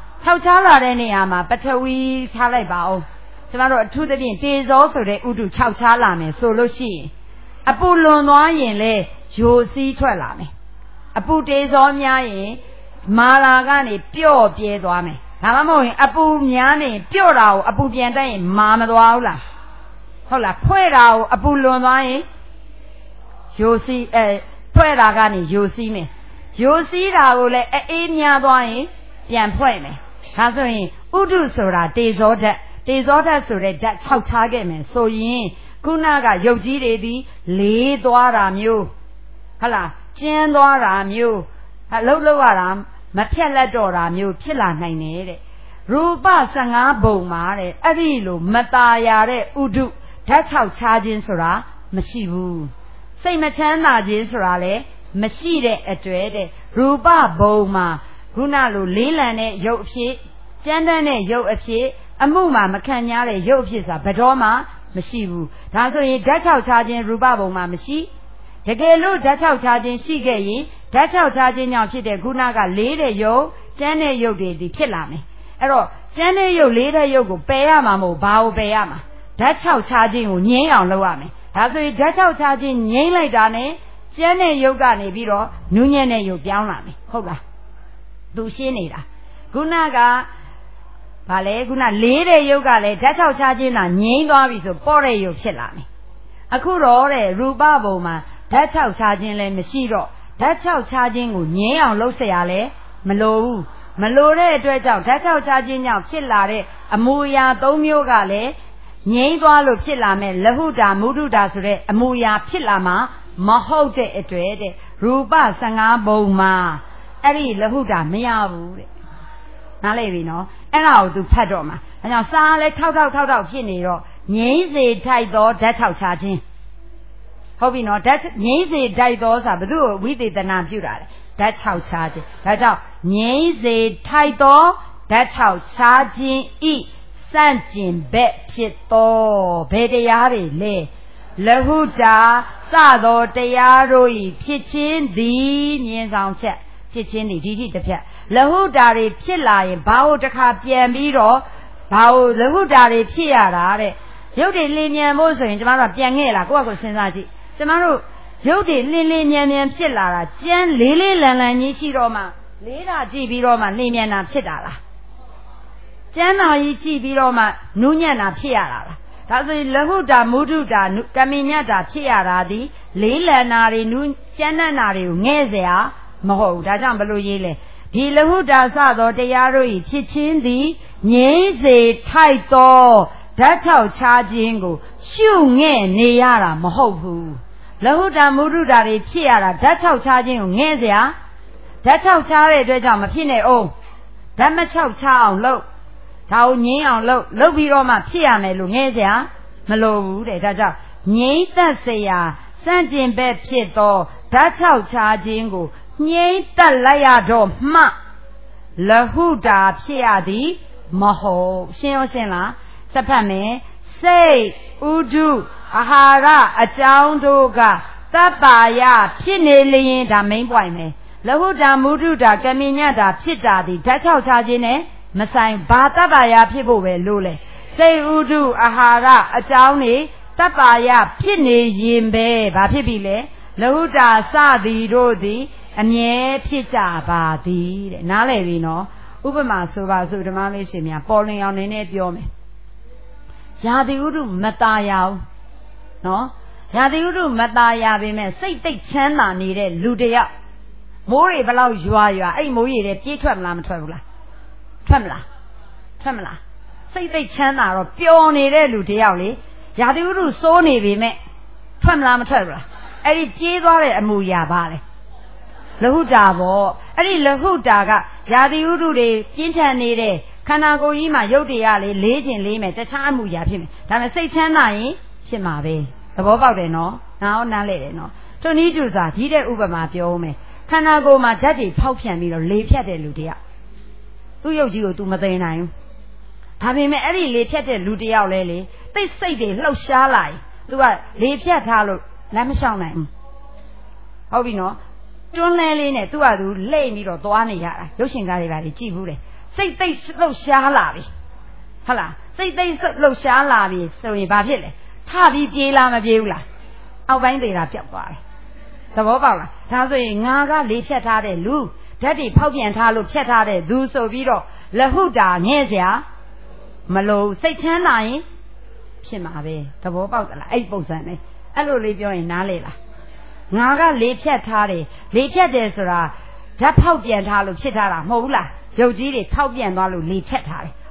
6ချားလာတဲ့နေရာမှာပထဝီထားလိုက်ပါဦးကျမတို့အထူးသဖြင့်တေဇောဆိုတဲ့ဥတု6ချားလာမယ်ဆိုလို့ရှိရင်အပူလွန်သွားရင်လေယိုစီးထွက်လာမယ်အပူတေဇောများရင်မာလာကနေပျော့ပြဲသွားမယ်ဒါမှမဟုတ်ရင်အပူများနေပျော့တာကိုအပူပြန်တက်ရင်မာမသွားဘူးလားဟုတ်လားဖွဲ့တာကိုအပူလွန်သွားရင်ယိုစီးဖွဲ့တာကနေယိုစီးမယ်ယိုစီးတာကိုလည်းအေးများသွားရင်ပြန်ဖွဲ့မယ်ဒါဆိုရင်ဥဒုဆိုတာတေဇောဓာတ်ဆိုတဲ့ဓာတ်6ချခဲ့မယ်ဆိုရင်ခုနကရုပ်ကြီးတွေသည်လေးသွားတာမျိုးဟုတ်လားကျင်းသွားတာမျိုးအလုံးလောက်ရတာမဖြတ်လက်တော့တာမျိုးဖြစ်လာနိုင်တယ်တဲ့ရူပ15ဘုံမှာတဲ့အဲ့ဒီလိုမตาရတဲ့ဥဒုဓာတ်6ချခြင်းဆိုတာမရှိဘူးစိတ်မချမ်းသာခြင်းဆိုတာလည်းမရှိတဲ့အတွေ့တဲ့ရူပဘုံမှာခုနလိုလေးလံတဲ့ရုပ်အဖြစ်ကြမ်းတမ်းတဲ့ရုပ်အဖြစ်အမှုမှာမခံရတဲ့ရုပ်အဖြစ်ဆိုတာဘယ်တော့မှမရှိဘူးဒါဆိုရင်ဓာတ်6ချခြင်းရူပဘုံမှာမရှိတကယ်လို့ဓာတ်6ချခြင်းရှိခဲ့ရင်ဓာတ်6ချခြင်းကြောင့်ဖြစ်တဲ့ခုနကလေးတဲ့ရုပ်ကျမ်းတဲ့ရုပ်တွေဒီဖြစ်လာမယ်အဲ့တော့ကျမ်းတဲ့ရုပ်လေးတဲ့ရုပ်ကိုပယ်ရမှာမဟုတ်ဘာကိုပယ်ရမှာဓာတ်6ချခြင်းကိုငြိမ်းအောင်လုပ်ရမယ်ဒါဆိုရင်ဓာတ်6ချခြင်းငြိမ်းလိုက်တာနဲ့ကျမ်းတဲ့ရုပ်ကနေပြီးတော့နူးညံ့တဲ့ရုပ်ပြောင်းလာမယ်ဟုတ်လားသူရှင်းနေတာခုနကဗာလဲခုနလေးတဲ့ရုပ်ကလည်းဓာတ်6ချခြင်းသာငြိမ်းသွားပြီဆိုပေါ့တဲ့ရုပ်ဖြစ်လာမယ်အခုတော့တဲ့ရူပဘုံမှာဓာတ်6ချခြင်းလည်းမရှိတော့ဓာတ်6ချခြင်းကိုငြိမ်းအောင်လုပ်เสียရလဲမလိုဘူးမလိုတဲ့အတွက်ကြောင့်ဓာတ်6ချခြင်းကြောင့်ဖြစ်လာတဲ့အမူအရာ3မျိုးကလည်းငြိမ်းသွားလို့ဖြစ်လာမဲ့လဟုတာမုဒုတာဆိုတဲ့အမူအရာဖြစ်လာမှာမဟုတ်တဲ့အတွက်တဲ့ရူပ15ဘုံမှာအဲ့ဒီလဟုတာမရဘူးတဲ့နားလည်ပြီနော်အဲ့ဒါကိုသူဖတ်တော့မှာအဲကြောင့်စားလဲထောက်ဖြစ်နေတော့ငြိမ်းစေထိုက်သောဓာတ်6ချခြင်းဟုတ်ပြီနော်ဓာတ်ငြိမ်းစေထိုက်သောဆိုတာဘု து ကိုဝိသေသနာပြုတာလေဓာတ်6ချခြင်းဒါကြောင့်ငြိမ်းစေထိုက်သောဓာတ်6ချခြင်းဤစန့်ကျင်ဘက်ဖြစ်သောဘယ်တရားတွေလဲလဟုတာစသောတရားတို့ဤဖြစ်ခြင်းသည်မြင်ဆောင်ချက်ဖြစ်ခြင်းသည်ဒီထိတစ်ဖြတ်လဟုတာတွေဖြစ်လာရင်ဘာလို့တစ်ခါပြန်ပြီးတော့ဘာလို့လဟုတာတွေဖြစ်ရတာတဲ့ရုပ်တွေလင်းမြန်ဖို့ဆိုရင်ကျမတို့ပြန်ခဲ့လားကိုယ့်အကူစဉ်းစားကြည့်ကျမတို့ရုပ်တွေလင်းမြန်ဖြစ်လာတာကျန်းလေးလန်ကြီးရှိတော့မှလေးတာကြည့်ပြီးတော့မှလင်းမြန်တာဖြစ်တာလားကျမ်းမာကြီးကြည့်ပြီးတော့မှနူးညံ့တာဖြစ်ရတာလားဒါဆိုရင်လဟုတာမုဒုတာကမိညတ်တာဖြစ်ရတာဒီလေးလန်နာတွေနူးကျမ်းနာတွေကိုငဲ့เสียမဟုတ်ဘူးဒါကြောင့်ဘလို့ရေးလဲဒီလဟုတာစသောတရားတို့ဤဖြစ်ခြင်းသည်ငြိမ်းစေထိုက်သောဓာတ်6ချခြင်းကိုရှုငဲ့နေရတာမဟုတ်ဘူးလဟုတာမုဒုတာတွေဖြစ်ရတာဓာတ်6ချခြင်းကိုငဲ့เสียဓာတ်6ချတဲ့အတွက်ကြောင့်မဖြစ်နဲ့အောင်ဓာတ်မ6ချအောင်လုပ်ဒါကိုငြိမ်းအောင်လုပ်ပြီးတော့မှဖြစ်ရမယ်လို့ငဲ့เสียမလိုဘူးတဲ့ဒါကြောင့်ငြိမ်းသက်เสียစန့်ကျင်ဘက်ဖြစ်သောဓာတ်6ချခြင်းကိုငြိမ်းသက်လိုက်ရတော့မှလဟုတာဖြစ်ရသည်မဟုတ်ရှင်းရောရှင်းလားစက်ဖတ်မယ်စိတ်ဥဒုအာဟာရအကြောင်းတို့ကတပ္ပါယဖြစ်နေလျင်ဒါ main point ပဲလဟုတာမုဒုတာကမိညတာဖြစ်တာဒီဓာတ်6ချခြင်းနဲ့မဆိုင်ဘာတပ္ပါယဖြစ်ဖို့ပဲလို့လဲစိတ်ဥဒုအာဟာရအကြောင်းနေတပ္ပါယဖြစ်နေရင်ပဲဘာဖြစ်ပြီလဲလဟုတာစသည်တို့သည်အမြဲဖြစ်ကြပါသည်တဲ့နားလည်ပြီနော်ဥပမာဆိုပါစို့ဓမ္မလေးရှင်များပေါ်လင်အောင်နည်းနည်းပြောမယ်ရာသီဥတုမตาရအောင်နော်ရာသီဥတုမตาရပေမဲ့စိတ်သိပ်ချမ်းသာနေတဲ့လူတယောက်မိုးတွေဘလောက်ရွာအဲ့မိုးရေတွေပြေးထွက်မလားမထွက်ဘူးလားထွက်မလားစိတ်သိပ်ချမ်းသာတော့ပျော်နေတဲ့လူတယောက်လေရာသီဥတုစိုးနေပေမဲ့ထွက်မလားမထွက်ဘူးလားအဲ့ဒီပြေးသွားတဲ့အမူအရာပါလေလဟုတာပေါ့အဲ့ဒီလဟုတာကရာသီဥတုတွေပြင်းထန်နေတဲ့ခန္ဓာကိုယ်ကြီးမှာရုပ်တွေကလေလေးခြင်းလေးမယ်တခြားအမူအရာဖြစ်မယ်ဒါပေမဲ့စိတ်ချမ်းသာရင်ဖြစ်မှာပဲသဘောပေါက်တယ်နော်နားလဲတယ်နော်ထိုနည်းတူစွာဒီတဲ့ဥပမာပြောဦးမယ်ခန္ဓာကိုယ်မှာဓာတ်တွေဖောက်ပြန်ပြီးတော့လေဖြတ်တဲ့လူတယောက်သူ့ရုပ်ကြီးကို तू မသိနိုင်ဘူးဒါပေမဲ့အဲ့ဒီလေဖြတ်တဲ့လူတယောက်လဲလေသိစိတ်တွေလှုပ်ရှားလာရင် तू ကလေဖြတ်ထားလို့လမ်းမလျှောက်နိုင်ဘူးဟုတ်ပြီနော်တွန်းလဲလေးနဲ့သူ့ဟာသူလိမ့်ပြီးတော့သွားနေရတာရုပ်ရှင်ကားတွေပါလေကြည့်ဘူးလေစိတ်သိပ်လှုပ်ရှားလာပြီဟုတ်လားစိတ်သိပ်လှုပ်ရှားလာပြီဆိုရင်ဘာဖြစ်လဲထပြီးပြေးလားမပြေးဘူးလားအောက်ပိုင်းသေးတာပြောက်သွားတယ်သဘောပေါက်လားဒါဆိုရင်ငါကလေဖြတ်ထားတဲ့လူဓာတ်တွေဖောက်ပြန်ထားလို့ဖြတ်ထားတဲ့သူဆိုပြီးတော့လဟုတာငဲ့เสียမလို့စိတ်ချမ်းသာရင်ဖြစ်မှာပဲသဘောပေါက်သလားအဲ့ပုံစံနဲ့အဲ့လိုလေးပြောရင်နားလေလားငါကလေဖြတ်ထားတယ်လေဖြတ်တယ်ဆိုတာဓာတ်ဖောက်ပြန်ထားလို့ဖြစ်ထားတာမဟုတ်ဘူးလားရုပ်ကြီးတွေဖောက်ပြန်သွားလို့လေဖြတ်ထားတယ်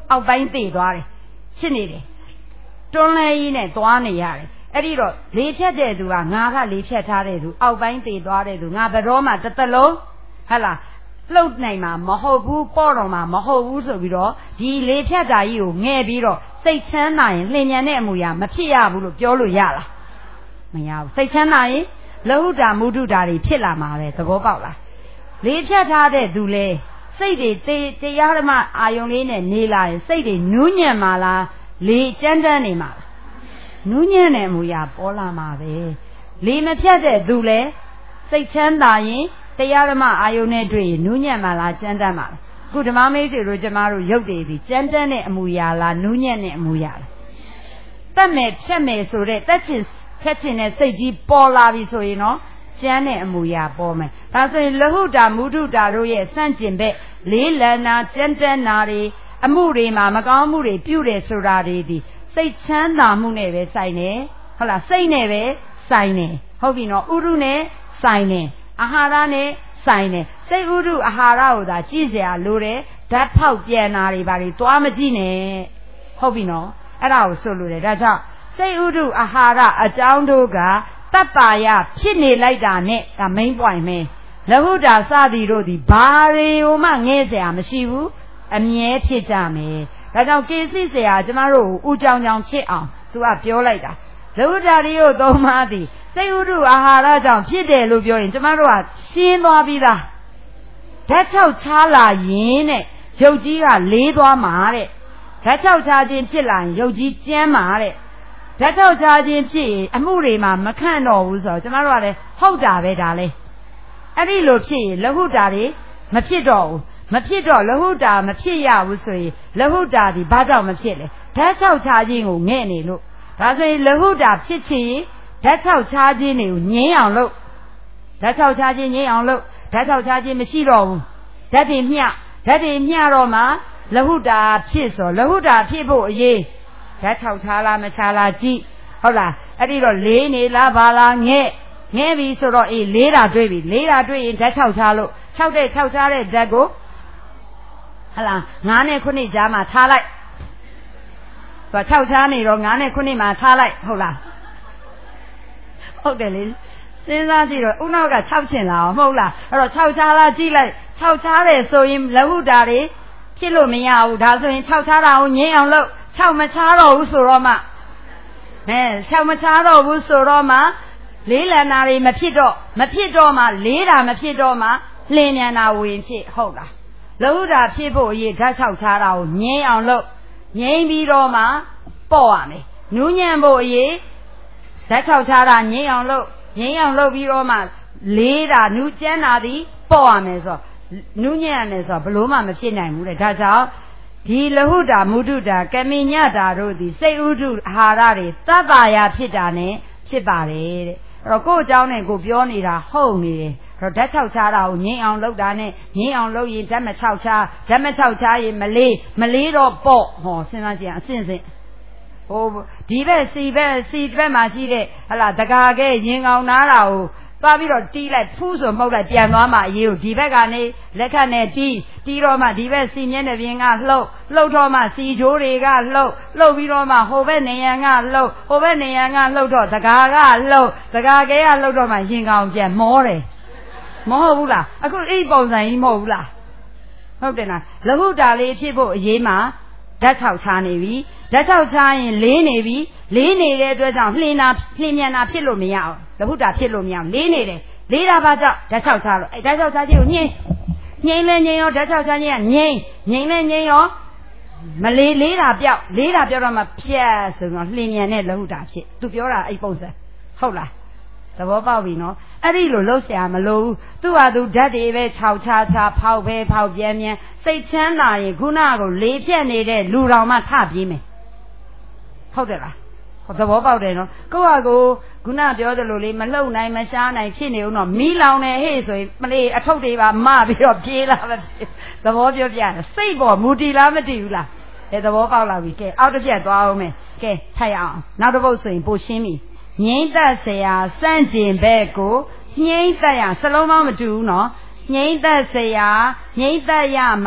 အောက်ပိုင်းသိသွားတယ်ဖြစ်နေတယ်တွန်းလဲကြီးနဲ့သွားနေရတယ်အဲ့ဒီတော့လေဖြတ်တဲ့သူကငါကလေဖြတ်ထားတဲ့သူအောက်ပိုင်းသိသွားတဲ့သူငါဘယ်တော့မှတစ်သက်လုံးဟဲ့လားလှုပ်နိုင်မှာမဟုတ်ဘူးပေါ့တော့မှာမဟုတ်ဘူးဆိုပြီးတော့ဒီလေဖြတ်တာကြီးကိုငဲ့ပြီးတော့စိတ်ချမ်းသာရင်လျင်မြန်တဲ့အမူအရာမဖြစ်ရဘူးလို့ပြောလို့ရလားမရဘူးစိတ်ချမ်းသာရင်လဟုတာမုဒုတာတွေဖြစ်လာမှာပဲသဘောပေါက်လားလေဖြတ်ထားတဲ့သူလေစိတ်တွေတရားဓမ္မအာယုံလေးနဲ့နေလာရင်စိတ်တွေနူးညံ့မှာလားလေကြမ်းတမ်းနေမှာလားနူးညံ့တဲ့အမူအရာပေါ်လာမှာပဲလေမဖြတ်တဲ့သူလေစိတ်ချမ်းသာရင်တရားဓမ္မအာယုန်နဲ့တွေ့ရင်နူးညံ့မှာလားကြမ်းတမ်းမှာလားအခုဓမ္မမိတ်ဆွေတို့ကျမတို့ရုပ်တည်ပြီးကြမ်းတမ်းတဲ့အမူအရာလားနူးညံ့တဲ့အမူအရာလားတတ်မယ်ဖြတ်မယ်ဆိုတဲ့တက်ချင်ဖြတ်ချင်တဲ့စိတ်ကြီးပေါ်လာပြီဆိုရင်တော့ကျမ်းတဲ့အမူအရာပေါ်မယ်ဒါဆိုရင်လဟုတာမုဒုတာတို့ရဲ့စန့်ကျင်ဘက်လေးလံနာကြမ်းတမ်းနာတွေအမှုတွေမှာမကောင်းမှုတွေပြုတယ်ဆိုတာတွေဒီစိတ်ချမ်းသာမှုနဲ့ပဲဆိုင်တယ်ဟုတ်လားစိတ်နဲ့ပဲဆိုင်တယ်ဟုတ်ပြီနော်ဥရုနဲ့ဆိုင်တယ်အာဟာရနဲ့ဆိုင်တယ်စိတ်ဥဒုအာဟာရကိုသာကြည့်เสียလို့တယ်ဓာတ်ဖောက်ပြန်တာတွေဘာတွေသွားမကြည့်နဲ့ဟုတ်ပြီနော်အဲ့ဒါကိုဆိုလို့တယ်ဒါကြောင့်စိတ်ဥဒုအာဟာရအကြောင်းတို့ကတပ္ပါယဖြစ်နေလိုက်တာနဲ့ဒါ main point ပဲလဟုတာစသည်တို့ဒီဘာတွေကိုမှငဲ့เสียမရှိဘူးအမြဲဖြစ်ကြမယ်ဒါကြောင့်ကေစီเสียကျမတို့ဥကြောင်ကြောင်ဖြစ်အောင်သူကပြောလိုက်တာလဟုတာတွေတို့သုံးပါးသည်စိတ်ဥဒုအာဟာရကြောင့်ဖြစ်တယ်လို့ပြောရင်ကျမတို့ကရှင်းသွားပြီးသားဓာတ်ချောက်ချားလာရင်တဲ့ရုပ်ကြီးကလေးသွားမှာတဲ့ဓာတ်ချောက်ချားခြင်းဖြစ်လာရင်ရုပ်ကြီးကျန်းမှာတဲ့ဓာတ်ချောက်ချားခြင်းဖြစ်ရင်အမှုတွေမှာမခန့်တော့ဘူးဆိုတော့ကျမတို့ကလည်းဟုတ်တာပဲဒါလဲအဲ့ဒီလိုဖြစ်ရင်လဟုတာတွေမဖြစ်တော့ဘူးမဖြစ်တော့လဟုတာမဖြစ်ရဘူးဆိုရင်လဟုတာဒီဘာကြောင့်မဖြစ်လဲဓာတ်ချောက်ချားခြင်းကိုငဲ့နေလို့ဒါဆိုရင်လဟုတာဖြစ်ချင်ဓာတ်ချောက်ချားခြင်းတွေကိုငြင်းအောင်လုပ်ဓာတ်ချောက်ချားခြင်းငြင်းအောင်လုပ်ဓာတ်ချောက်ချားခြင်းမရှိတော့ဘူးဓာတ်တွေမျှတော့မှလဟုတာဖြစ်ဆိုလဟုတာဖြစ်ဖို့အရေးဓာတ်ချောက်ချားလားမချားလားကြည့်ဟုတ်လားအဲ့ဒီတော့လေးနေလားဘာလားငဲ့ပြီဆိုတော့အေးလေးတာတွေ့ပြီလေးတာတွေ့ရင်ဓာတ်ချောက်ချားလို့ချောက်ချားတဲ့ဓာတ်ကိုဟုတ်လား9နဲ့9ကြားမှာထားလိုက်သူက6ချားနေတော့9နဲ့9မှာထားလိုက်ဟုတ်လားဟုတ်တယ်လေစဉ်းစားကြည့်တော့ဥနောက်က6ချင်လာအောင်မဟုတ်လားအဲ့တော့6ချားလားကြည့်လိုက်6ချားတယ်ဆိုရင်လဟုတာတွေဖြစ်လို့မရဘူးဒါဆိုရင်6ချားတာကိုငြင်းအောင်လုပ်6မချားတော့ဘူးဆိုတော့မှ6မချားတော့ဘူးဆိုတော့မှလေးလံနာတွေမဖြစ်တော့မှလေးတာမဖြစ်တော့မှလင်းမြန်တာဝင်ဖြစ်ဟုတ်လားလဟုတာဖြစ်ဖို့အရေးဓာတ်6ချားတာကိုငြင်းအောင်လုပ်ငြိမ့်ပြီးတော့မှပေါ့ရမယ်နူးညံ့ဖို့အရေးဓာတ်6ချားတာငြိမ့်အောင်လုပ်ပြီးတော့မှလေးတာနူးကျန်းတာသည်ပေါ့ရမယ်ဆိုနူးညံ့ရမယ်ဆိုဘလို့မှမဖြစ်နိုင်ဘူးလေဒါကြောင့်ဒီလဟုတာမုဒုတာကမိညတာတို့သည်စိတ်ဥဒုအာဟာရတွေတတ္တာယဖြစ်တာနဲ့ဖြစ်ပါတယ်တဲ့အဲ့တော့ကိုယ့်အကြောင်းနဲ့ကိုပြောနေတာဟုတ်နေတယ်အဲ့တော့ဓာတ်6ချားတာကိုငြိမ်အောင်လုပ်တာနဲ့ငြိမ်အောင်လုပ်ရင်ဓာတ်မ6ချားရင်မလေးတော့ပေါ့ဟောစဉ်းစားကြည့်အစဉ်ဟိုဒီဘက်စီဘက်မှာရှိတဲ့ဟလာတကာကဲရင်ကောင်နားတာကိုသွားပြီးတော့တီးလိုက်ဖူးဆိုမှုတ်လိုက်ပြန်သွားမှအရေးကိုဒီဘက်ကနေလက်ခတ်နဲ့တီးတော့မှဒီဘက်စီမျက်နှာပြင်ကလှုပ်တော့မှစီချိုးတွေကလှုပ်ပြီးတော့မှဟိုဘက်နေရန်ကလှုပ်တော့တကာကလှုပ်တကာကဲကလှုပ်တော့မှရင်ကောင်ပြန်မောတယ်မဟုတ်ဘူးလားအခုအဲ့ပုံစံကြီးမဟုတ်ဘူးလားဟုတ်တယ်လားလဟုတာလေးဖြစ်ဖို့အရေးမှာဓာတ်6ချားနေပြီဓာတ်6ချားရင်လေးနေပြီလေးနေတဲ့အတွက်ကြောင့်လျင်မြန်တာဖြစ်လို့မရအောင်လဟုတာဖြစ်လို့မရအောင်လေးနေတယ်လေးတာဘာကြောင့်ဓာတ်6ချားလို့အဲ့ဓာတ်6ချားကြီးကိုငြိမ်လဲငြိမ်ရောဓာတ်6ချားကြီးကငြိမ်လဲငြိမ်ရောမလေးတာပြောက်တော့မှဖြတ်ဆိုတော့လျင်မြန်တဲ့လဟုတာဖြစ်သူပြောတာအဲ့ပုံစံဟုတ်လားသဘောပေါက်ပြီနော်အဲ့ဒီလိုလှုပ်ရှားမလို့သူ့ဟာသူဓာတ်တွေပဲ6ချားဖောက်ပြန်စိတ်ချမ်းသာရင်ခုနကလေးဖြတ်နေတဲ့လူတော်မှထပြေးမယ်ဟုတ်တယ်လားသဘောပေါက်တယ်နော်ကိုယ့်ဟာကိုခုနပြောသလိုလေးမလှုပ်နိုင်မရှားနိုင်ဖြစ်နေဦးတော့မီးလောင်နေဟေ့ဆိုရင်မလေးအထုပ်တွေပါမပြီးတော့ပြေးလာပဲသဘောပြောပြတယ်စိတ်ပေါ်မူတည်လားမတည်ဘူးလားသဘောပေါက်လာပြီကဲအောက်တစ်ပြက်သွားအောင်မယ်ကဲထိုင်အောင်နောက်တစ်ပုတ်ဆိုရင်ပိုရှင်းပြီငြိမ့်သက်เสียစန့်ကျင်ဘက်ကိုငြိမ့်သက်ရစလုံးပေါင်းမတူဘူးနော်ငြိမ့်သက်เสียငြိမ့်သက်ရမှာ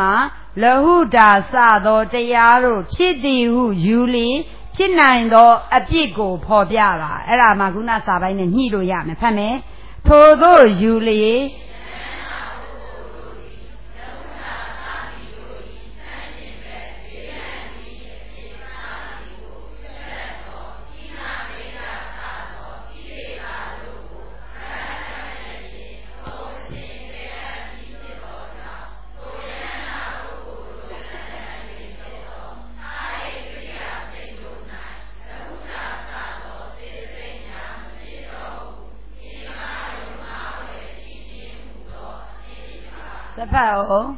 Lahuda Sado Tayaro, Chidi who Yuli, Chinando, a pico, Pobiara, Era Maguna Sabain and Hilo Yam, Pame, Todo Yuli. The power.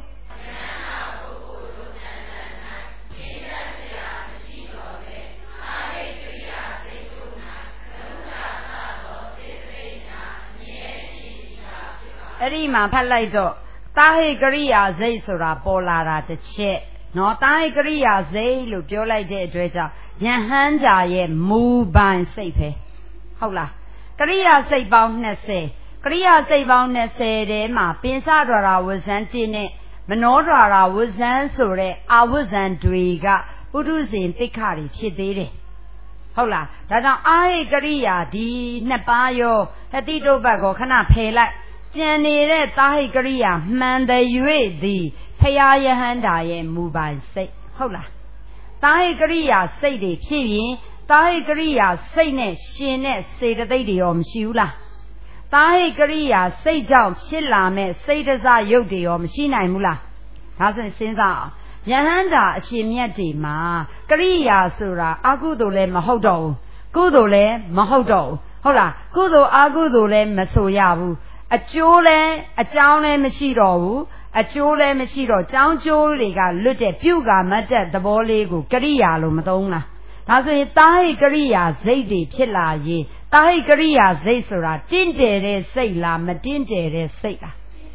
Rima Palaido, Tahi Korea Zaysura Polara the Che, no Tahi Korea Zay, Lupiola de Dredger, Yahanda ye move by safe. Hola, Korea say boundness say. Korea say boundness say, Ma, Pinsadora was anti, Menodra was ansure, I was Andriga, Uduzin Tikari, Chidiri. Hola, that I Korea, di Nepayo, Hatito Bago, cannot pay like Jenny, Tahi Korea, man, the Yue, the Payaya Handa, move by say. Hola, Tahi Korea say the Chivi, Tahi Korea say ne, she ne, say the lady om Shula. Tahi Korea say down, Chilla me, say the Zayodi or Machina Mula. Hasn't since out. Yahanda, she mieti ma, Korea Sura, Agudole Mahodo, Gudole Mahodo, Hola, Gudo Agudole Masoyavu, a Jole, a Jownle Machiro, a Jole Machiro, John Joliga, Lute, Puga, Mata, the Bolego, Korea Lumadona. Hasn't Tahi Korea, Zaydi, Chilla ye. Tahi Korea Zaysura, Tinte Sayla, Matinte Sayla.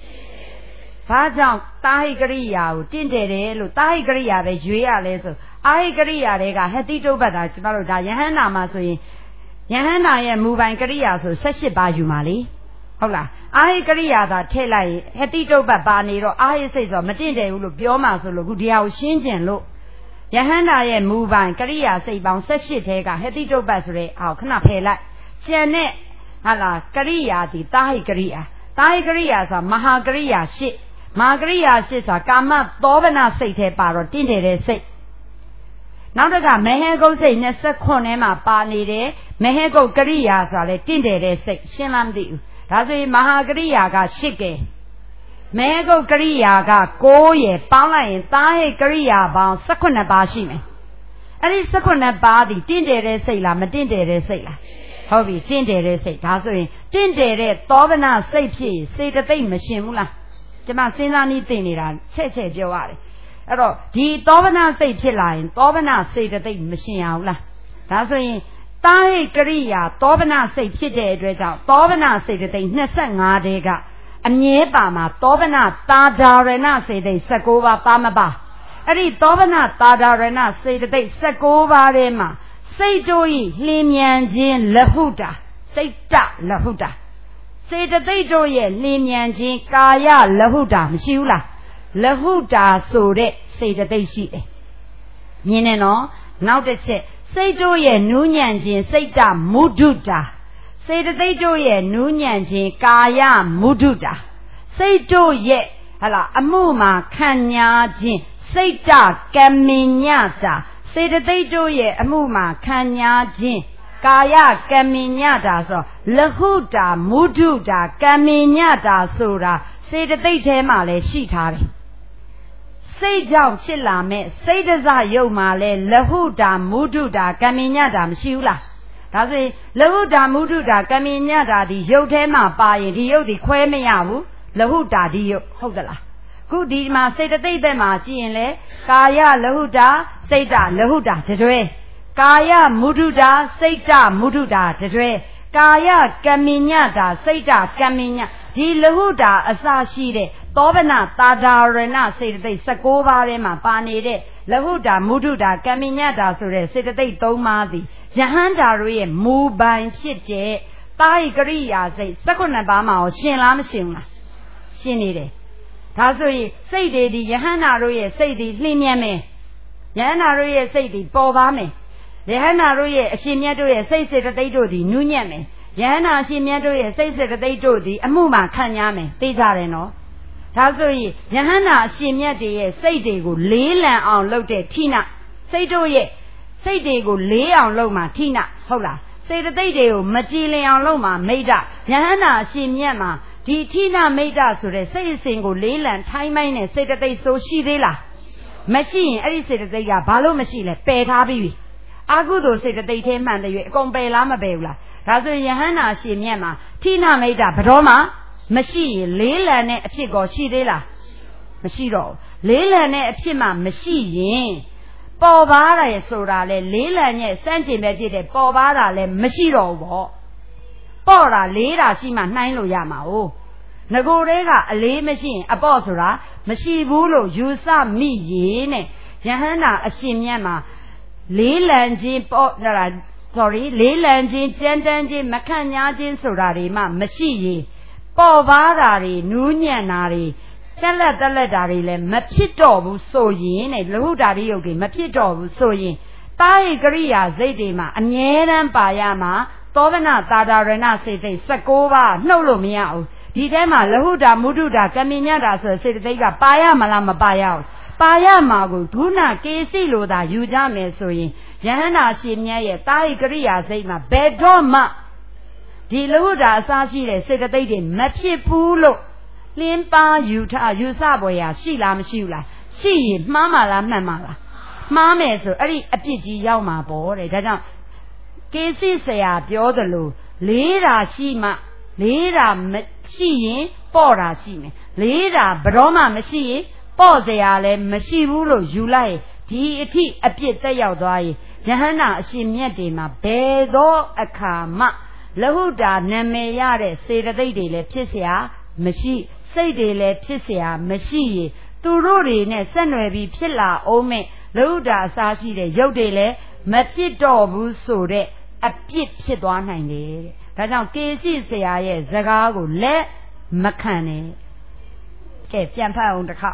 Fajan, Tahi Korea, Tinte, Tahi Korea, the Juya Leso, I Korea, they got Hatito Bada, Chibaruda, Yahana Masui, Yahana, move and Korea, so Sashi Bajumali. Hola, I Korea, that Telai, Hatito Babaniro, I say so, Matinte, Bioma, so Ludia, Shinjan, look. Yahana, move and Korea, say bound Sashi, take a Hatito Basre, how can I pay like? Janet, Hala, Korea, the Tahi Korea. Tahi Korea is a Maha Korea shit. Maha shit a Kama, Dovana Sate Paro, Tinte say. Now the Mehego say, Nessa Konema Panide, Mehego Korea, so le Tinte say, Shinam di. That's a Maha Korea got shike. Mehego Korea got Goye, Pala, Tahi Korea bound Sakuna Bashime. And it's Sakuna body, Tinte say la, Matinte say la. Hobby, Tinte say, Tasu, Tinte, Dovana, say the thing machine. Jama Sinani Tinira, Cheche Joari. Ero, the Dovana say Chiline, Dovana say the thing machine. Tasu, Tahi Korea, Dovana say Chide, Dovana say the thing, Nesanga dega, and Yebama, Dovana, Tadarena say they Sakova Pamaba. Eri Dovana, Tadarena say the thing, Sakova Rema. Say doy, Limian Jin Lahuda, say da Lahuda. Say the day doy, Limian Jin Kaya Lahuda, Mshula. Lahuda so de, say the day she. Mineno, now that's it. Say doy, Nunyan Jin, say da Mududa. Say the day doy, Nunyan Jin Kaya Mududa. Say doy, Hala, Amuma Kanya Jin, say da Kaminyata. Say the day do ye, Amuma, Kanya Jin, Kaya, Kaminyata, so, Lahuda, Mududa, Kaminyata, Sura, say the day temale, shitari. Say down, Chilame, say the Zayomale, Lahuda, Mududa, Kaminyata, Mshula. That's it, Lahuda, Mududa, Kaminyata, the Yotema, by the Yodi, Quemiamu, Lahuda, the Hodala. Good deed, ma, say the day, Bema, Jinle, Kaya, Lahuda, say that, Lahuda, Tedre. Kaya, Mududa, say that, Mududa, Tedre. Kaya, Kaminyata, say that, Kaminya. Di Lahuda, Asashide, Dovana, Tadarena, say the day, Sakova, Rema, Panide, Lahuda, Mududa, Kaminyata, Sure, say the day, Domadi. Jahanda, Re, move by Shitje, Tai Korea, say, Sakunabama, or Shinlam Shimla. Shinide. ဒါဆိုရင်စိတ်တွေဒီယဟန္တာတို့ရဲ့စိတ်တွေလင်းမြဲမယ်ယဟန္တာတို့ရဲ့စိတ်တွေပေါ်ပါမယ်ယဟန္တာတို့ရဲ့အရှင်မြတ်တို့ရဲ့စိတ်စေတသိက်တို့ဒီနူးညံ့မယ်ယဟန္တာအရှင်မြတ်တို့ရဲ့စိတ်စေတသိက်တို့ဒီအမှုမှခံရမယ်သိကြတယ်နော်ဒါဆိုရင်ယဟန္တာအရှင်မြတ်တွေရဲ့စိတ်တွေကိုလေးလံအောင်လုပ်တဲ့ဌိနစိတ်တို့ရဲ့စိတ်တွေကိုလေးအောင်လုပ်မှဌိနဟုတ်လားစေတသိက်တွေကိုမကြည်လင်အောင်လုပ်မှမိတ္တယဟန္တာအရှင်မြတ်မှာဒီဌိနမိတ္တဆိုတဲ့စိတ်အစဉ်ကိုလေးလံထိုင်းမိုင်းတဲ့စေတသိက်ဆိုရှိသေးလားမရှိရင်အဲ့ဒီစေတသိက်ကဘာလို့မရှိလဲပယ်ထားပြီးအာဟုသို့စေတသိက်ထဲမှန်တဲ့၍အကုန်ပယ်လားမပယ်ဘူးလားဒါဆိုယဟန္တာအရှင်မြတ်မှာဌိနမိတ္တဘယ်တော့မှမရှိရင်လေးလံတဲ့အဖြစ်ကိုရှိသေးလားမရှိတော့လေးလံတဲ့အဖြစ်မှမရှိရင်ပေါ်ပါတာရဲ့ဆိုတာလေလေးလံရဲ့စမ်းကျင်ပဲဖြစ်တဲ့ပေါ်ပါတာလည်းမရှိတော့ဘူးပေါ့ပေါ့တာလေးတာရှိမှနှိုင်းလို့ရမှာ哦ငကိုတဲကအလေးမရှိရင်အပေါ့ဆိုတာမရှိဘူးလို့ယူဆမိရင်နဲ့ယဟန္တာအရှင်မြတ်မှာလေးလံခြင်းပေါ့လေးလံခြင်းကြမ်းတမ်းခြင်းမခန့်ညားခြင်းဆိုတာတွေမှမရှိရင်ပေါ်ပါတာတွေနူးညံ့တာတွေတက်လက်တာတွေလည်းမဖြစ်တော့ဘူးဆိုရင်နဲ့လဟုတာရိယုတ်တွေမဖြစ်တော့ဘူးဆိုရင်တာဟိကရိယာစိတ်တွေမှာအမြဲတမ်းပါရမှာသောဗနာသာဒရဏစေတိတ်16ပါးနှုတ်လို့မရဘူးဒီထဲမှာလဟုတာမုဒုတာကမိညတာဆိုစေတသိက်ကပါရမလားမပါရဘူးပါရမှာကိုဒုနာကေစီလိုသာယူကြမယ်ဆိုရင်ယဟန္တာရှင်မြတ်ရဲ့တာဟိကရိယာစိတ်မှာဘယ်တော့မှဒီလဟုတာအစားရှိတဲ့စေတသိက်တွေမဖြစ်ဘူးလို့လင်းပါယူဆပေါ်ရရှိလားမရှိဘူးလားရှိရင်မှားမှာလားမှန်မှာလားမှားမယ်ဆိုအဲ့ဒီအပြစ်ကြီးရောက်မှာပေါ့တဲ့ဒါကြောင့်ကေစီဆရာပြောသလိုလေးတာရှိမှလေးတာမရှိရင်ပေါ့တာရှိမယ်လေးတာဘယ်တော့မှမရှိရင်ပေါ့ဆရာလည်းမရှိဘူးလို့ယူလိုက်ဒီအထိအပြစ်တက်ရောက်သွားရင်ယဟန္တာအရှင်မြတ်တွေမှာဘယ်သောအခါမှလဟုတာနာမည်ရတဲ့စေတသိက်တွေလည်းဖြစ်เสียမရှိစိတ်တွေလည်းဖြစ်เสียမရှိရင်သူတို့တွေနဲ့ဆက်နွယ်ပြီးဖြစ်လာအောင်မဲ့လဟုတာအစားရှိတဲ့ရုပ်တွေလည်းမဖြစ်တော့ဘူးဆိုတဲ့အပြစ်ဖြစ်သွားနိုင်တယ်တဲ့ဒါကြောင့်ကေစီဆရာရဲ့စကားကိုလက်မခံနဲ့ကဲပြန်ဖတ်အောင်တစ်ခါ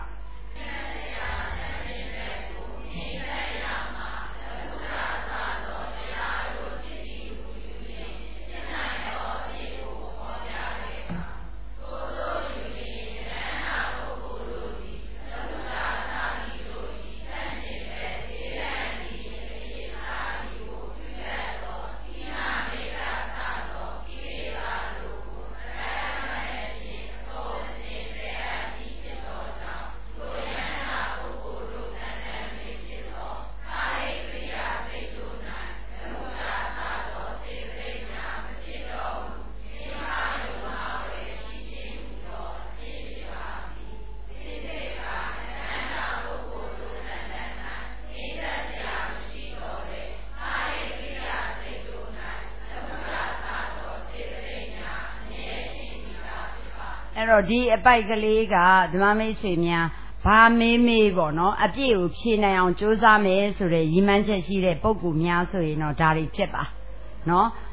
အဲ့တော့ဒီအပိုက်ကလေးကဓမ္မမိတ်ဆွေများဘာမေးမေးပေါ့နော်အပြည့်ကိုဖြေနိုင်အောင်ကြိုးစားမယ်ဆိုတဲ့ရည်မှန်းချက်ရှိတဲ့ပုဂ္ဂိုလ်များဆိုရင်တော့ဒါတွေဖြစ်ပါနော်